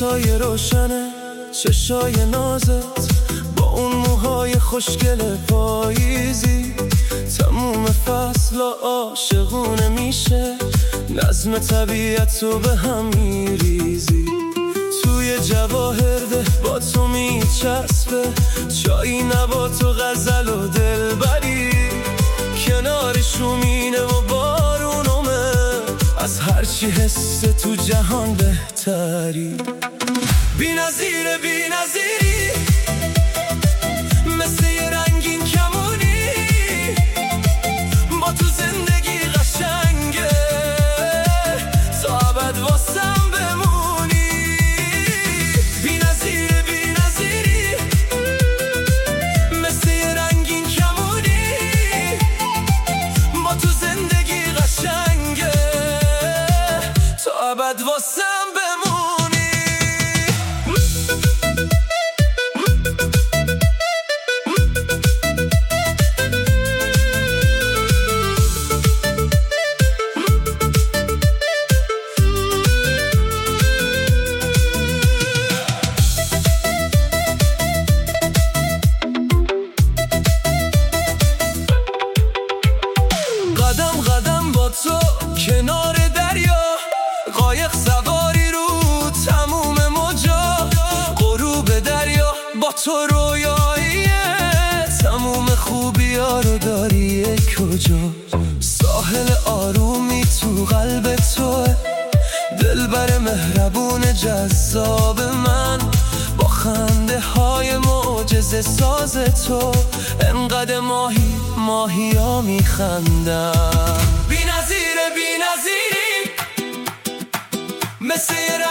لباسای روشنه، چشای نازت با اون موهای خوشگل پاییزی، تموم فصل عاشقونه میشه، نظم طبیعت رو به هم میریزی. توی جواهرده با تو میچسبه، چایی نبات و غزل و دلبری، کنار شومینه و بارونمه، از هرچی حس تو جهان بهتری. بی نظیره بی نظیری، مثل یه رنگین کمونی، با تو زندگی قشنگه، تا ابد واسم بمونی. بی نظیره بی نظیری، مثل یه رنگین کمونی، با تو زندگی قشنگه، تا ابد واسم بمونی. قدم قدم با تو کنار دریا، قایق سواری رو تموم موجا، غروب دریا با تو رویاییه، تموم خوبیا رو داری کجا. ساحل آرومی تو قلب توه، دلبر مهربون جذاب من، با خنده های معجزه ساز تو، انقدر ماهی ها میخندن. بی نظیره بی نظیری، مثل